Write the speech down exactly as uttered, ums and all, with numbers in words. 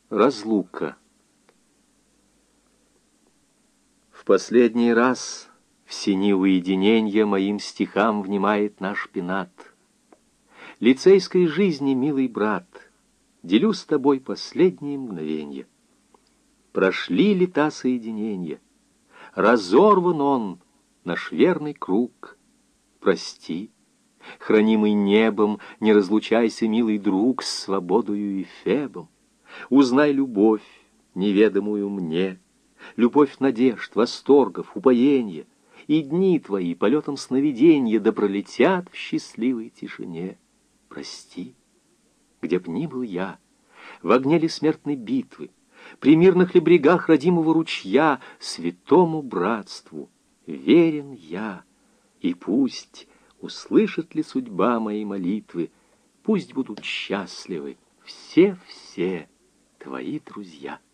Разлука. В последний раз в сени уединенья моим стихам внимает наш пенат. Лицейской жизни, милый брат, делю с тобой последние мгновенья. Прошли лета соединенья, разорван он, наш верный круг. Прости, хранимый небом, не разлучайся, милый друг, с свободою и Фебом. Узнай любовь, неведомую мне, любовь надежд, восторгов, упоенья, и дни твои полетом сновиденья да пролетят в счастливой тишине. Прости, где б ни был я, в огне ли смертной битвы, при мирных ли брегах родимого ручья, святому братству верен я, и пусть услышит ли судьба мои молитвы, пусть будут счастливы все-все твои друзья.